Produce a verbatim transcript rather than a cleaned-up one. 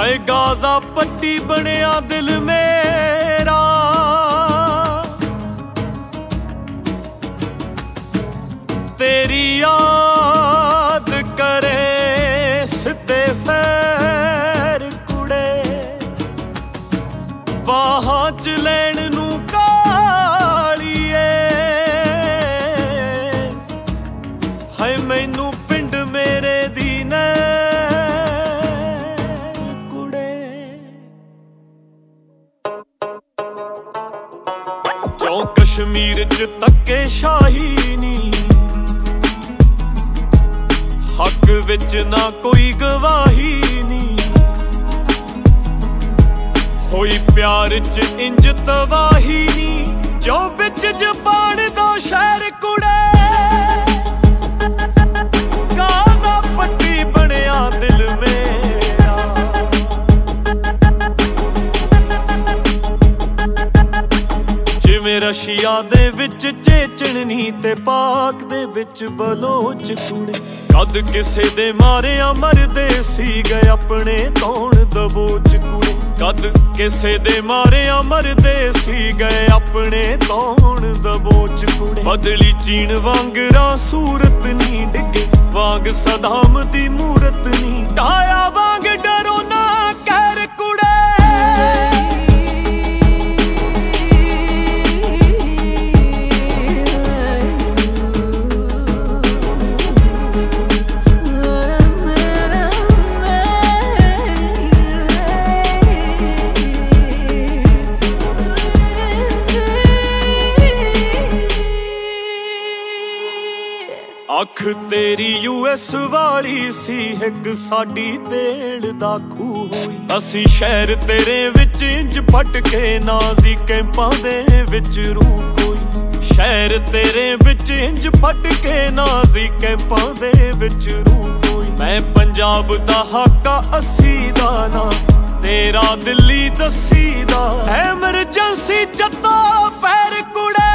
हाय Gaza पट्टी बनिया दिल मेरा, तेरी याद करे सिते फैर कुड़े, बाहां च लैन नू कालिए, हाय मैनू पिंड मेरे दी क्यों कश्मीर च धक्के शाही नी, हक विच ना कोई गवाही नी, होई प्यार च इंज तबाही नी, जो विच जबान दा शहर कुड़े, गाजा पट्टी बनिया दिल मेरा। जिवें रशिया दे विच चेचणनी ते पाक दे विच बलोच कुड़े, कद किसे दे मारिया मरदे सी गए अपने तौण दबोच कुड़े, कद किसे दे मारिया मरदे सी गए अपने तौण दबोच कुड़े। बदली चीन वांगरा सूरत नी डिगे, वांग सदाम दी मूरत नी ढाया, वांग डरो ना कहर कुड़े। अख तेरी यूएस वाली सी, एक साडी तेल दा खूह होई, असी शहर तेरे विच इंज पटके नाजी कैंपां दे विच रूह कोई, शहर तेरे विच इंज पटके नाजी कैंपां दे विच रूह कोई। मैं पंजाब दा हाका अस्सी दा ना, तेरा दिल्ली दसी दा, एमरजेंसी जत्ता पैर कुड़े।